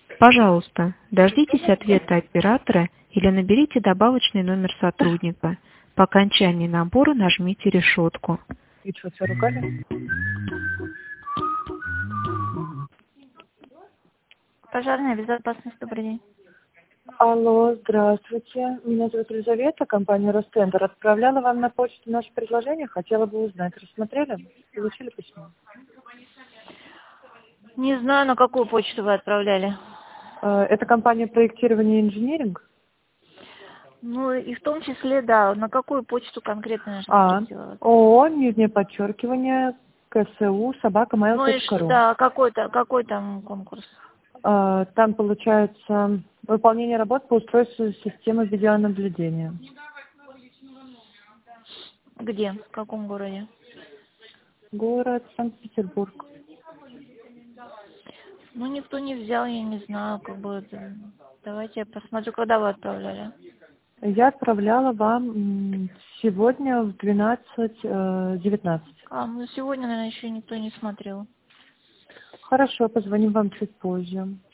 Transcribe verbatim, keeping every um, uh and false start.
Пожалуйста, дождитесь ответа оператора или наберите добавочный номер сотрудника. По окончании набора нажмите решетку. И что, все ругали? Пожарная безопасность, добрый день. Алло, здравствуйте. Меня зовут Елизавета, компания Ростендер. Отправляла вам на почту наше предложение, хотела бы узнать. Рассмотрели? Получили письмо? Не знаю, на какую почту вы отправляли. Э, Это компания проектирования и инжиниринг? Ну, и в том числе, да, на какую почту конкретно А, нажмите сделать. ООО, нижнее подчеркивание, КСУ, собака mail Ну и точка что, ру. да, какой-то, какой там конкурс? Э, Там получается выполнение работ по устройству системы видеонаблюдения. Где? В каком городе? Город Санкт-Петербург. Ну, никто не взял, я не знаю, как бы это... Давайте я посмотрю, когда вы отправляли. Я отправляла вам м, сегодня в двенадцать девятнадцать. А, ну сегодня, наверное, еще никто не смотрел. Хорошо, позвоним вам чуть позже.